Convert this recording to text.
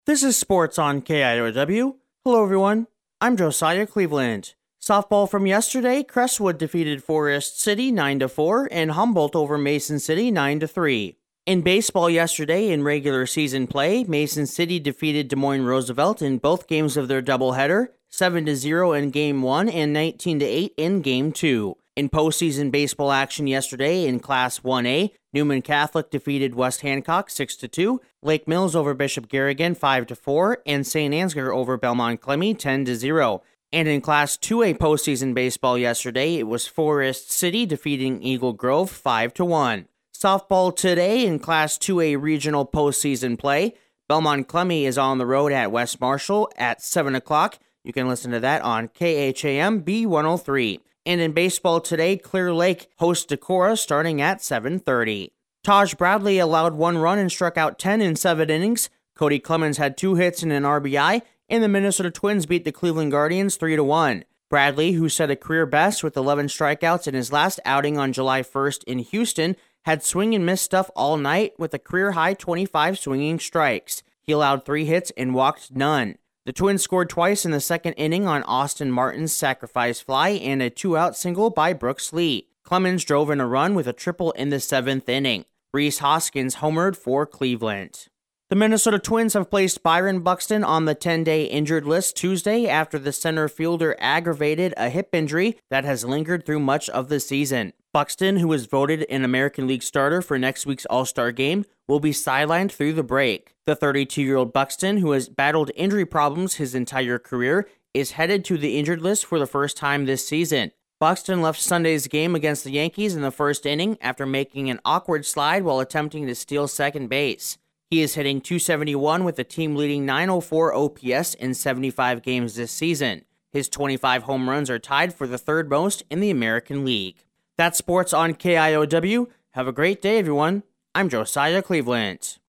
This is Sports on KIOW. Hello, everyone. I'm Josiah Cleveland. Softball from yesterday, Crestwood defeated Forest City 9-4 and Humboldt over Mason City 9-3. In baseball yesterday, in regular season play, Mason City defeated Des Moines Roosevelt in both games of their doubleheader, 7-0 in Game 1 and 19-8 in Game 2. In postseason baseball action yesterday in Class 1A, Newman Catholic defeated West Hancock 6-2, Lake Mills over Bishop Garrigan 5-4, and St. Ansgar over Belmont Clemmy 10-0. And in Class 2A postseason baseball yesterday, it was Forest City defeating Eagle Grove 5-1. Softball today in Class 2A regional postseason play, Belmont Clemmy is on the road at West Marshall at 7 o'clock. You can listen to that on KHAM B103. And in baseball today, Clear Lake hosts Decorah starting at 7:30. Taj Bradley allowed 1 run and struck out 10 in 7 innings. Cody Clemens had 2 hits and an RBI, and the Minnesota Twins beat the Cleveland Guardians 3-1. Bradley, who set a career best with 11 strikeouts in his last outing on July 1st in Houston, had swing and miss stuff all night with a career-high 25 swinging strikes. He allowed 3 hits and walked none. The Twins scored twice in the second inning on Austin Martin's sacrifice fly and a 2-out single by Brooks Lee. Clemens drove in a run with a triple in the 7th inning. Rhys Hoskins homered for Cleveland. The Minnesota Twins have placed Byron Buxton on the 10-day injured list Tuesday after the center fielder aggravated a hip injury that has lingered through much of the season. Buxton, who was voted an American League starter for next week's All-Star game, will be sidelined through the break. The 32-year-old Buxton, who has battled injury problems his entire career, is headed to the injured list for the first time this season. Buxton left Sunday's game against the Yankees in the first inning after making an awkward slide while attempting to steal second base. He is hitting .271 with a team-leading .904 OPS in 75 games this season. His 25 home runs are tied for the third most in the American League. That's Sports on KIOW. Have a great day, everyone. I'm Josiah Cleveland.